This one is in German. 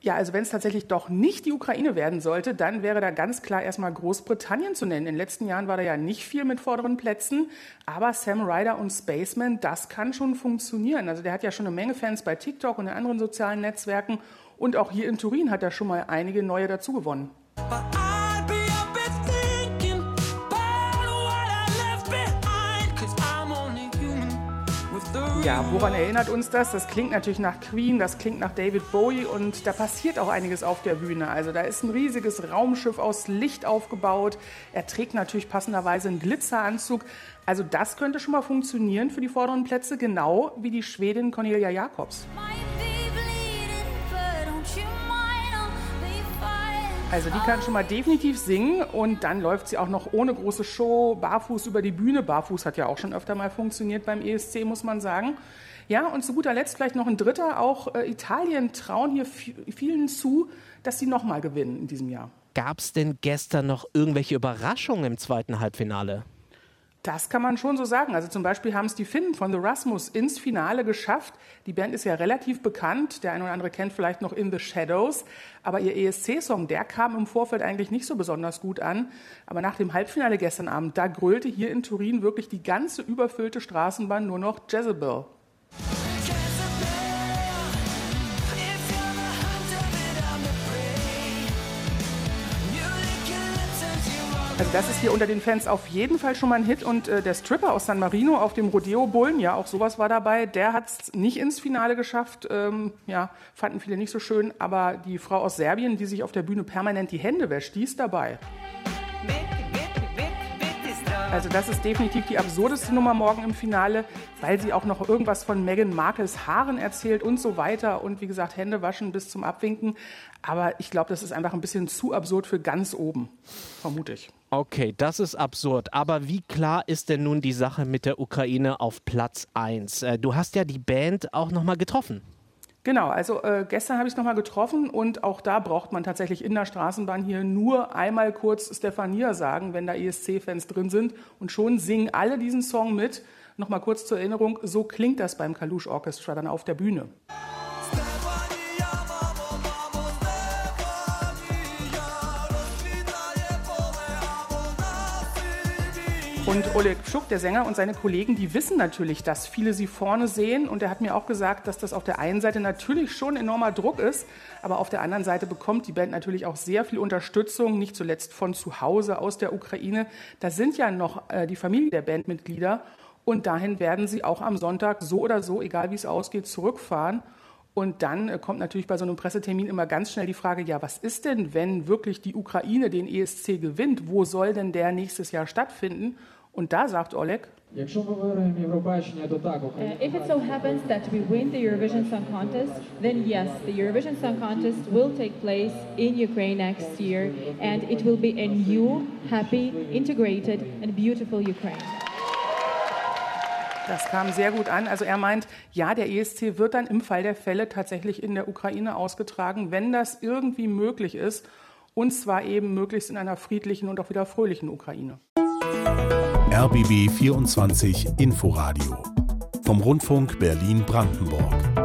Ja, also wenn es tatsächlich doch nicht die Ukraine werden sollte, dann wäre da ganz klar erstmal Großbritannien zu nennen. In den letzten Jahren war da ja nicht viel mit vorderen Plätzen, aber Sam Ryder und Spaceman, das kann schon funktionieren. Also der hat ja schon eine Menge Fans bei TikTok und in anderen sozialen Netzwerken und auch hier in Turin hat er schon mal einige neue dazu gewonnen. Ja, woran erinnert uns das? Das klingt natürlich nach Queen, das klingt nach David Bowie und da passiert auch einiges auf der Bühne. Also da ist ein riesiges Raumschiff aus Licht aufgebaut. Er trägt natürlich passenderweise einen Glitzeranzug. Also das könnte schon mal funktionieren für die vorderen Plätze, genau wie die Schwedin Cornelia Jacobs. Also die kann schon mal definitiv singen und dann läuft sie auch noch ohne große Show, barfuß über die Bühne. Barfuß hat ja auch schon öfter mal funktioniert beim ESC, muss man sagen. Ja, und zu guter Letzt vielleicht noch ein dritter. Auch Italien trauen hier vielen zu, dass sie nochmal gewinnen in diesem Jahr. Gab es denn gestern noch irgendwelche Überraschungen im zweiten Halbfinale? Das kann man schon so sagen. Also zum Beispiel haben es die Finnen von The Rasmus ins Finale geschafft. Die Band ist ja relativ bekannt. Der eine oder andere kennt vielleicht noch In the Shadows. Aber ihr ESC-Song, der kam im Vorfeld eigentlich nicht so besonders gut an. Aber nach dem Halbfinale gestern Abend, da grölte hier in Turin wirklich die ganze überfüllte Straßenbahn nur noch Jezebel. Also das ist hier unter den Fans auf jeden Fall schon mal ein Hit. Und der Stripper aus San Marino auf dem Rodeo-Bullen, ja, auch sowas war dabei, der hat es nicht ins Finale geschafft. Fanden viele nicht so schön. Aber die Frau aus Serbien, die sich auf der Bühne permanent die Hände wäscht, die ist dabei. Also das ist definitiv die absurdeste Nummer morgen im Finale, weil sie auch noch irgendwas von Meghan Markles Haaren erzählt und so weiter. Und wie gesagt, Hände waschen bis zum Abwinken. Aber ich glaube, das ist einfach ein bisschen zu absurd für ganz oben, vermute ich. Okay, das ist absurd. Aber wie klar ist denn nun die Sache mit der Ukraine auf Platz 1? Du hast ja die Band auch nochmal getroffen. Genau, also gestern habe ich es nochmal getroffen und auch da braucht man tatsächlich in der Straßenbahn hier nur einmal kurz Stefania sagen, wenn da ESC-Fans drin sind und schon singen alle diesen Song mit. Nochmal kurz zur Erinnerung, so klingt das beim Kalush Orchestra dann auf der Bühne. Und Oleg Pschuk, der Sänger, und seine Kollegen, die wissen natürlich, dass viele sie vorne sehen. Und er hat mir auch gesagt, dass das auf der einen Seite natürlich schon enormer Druck ist, aber auf der anderen Seite bekommt die Band natürlich auch sehr viel Unterstützung, nicht zuletzt von zu Hause aus der Ukraine. Da sind ja noch die Familie der Bandmitglieder und dahin werden sie auch am Sonntag so oder so, egal wie es ausgeht, zurückfahren. Und dann kommt natürlich bei so einem Pressetermin immer ganz schnell die Frage, ja, was ist denn, wenn wirklich die Ukraine den ESC gewinnt? Wo soll denn der nächstes Jahr stattfinden? Und da sagt Oleg, If it so happens that we win the Eurovision Song Contest, then yes, the Eurovision Song Contest will take place in Ukraine next year and it will be a new, happy, integrated and beautiful Ukraine. Das kam sehr gut an. Also er meint, ja, der ESC wird dann im Fall der Fälle tatsächlich in der Ukraine ausgetragen, wenn das irgendwie möglich ist. Und zwar eben möglichst in einer friedlichen und auch wieder fröhlichen Ukraine. RBB 24 Inforadio vom Rundfunk Berlin-Brandenburg.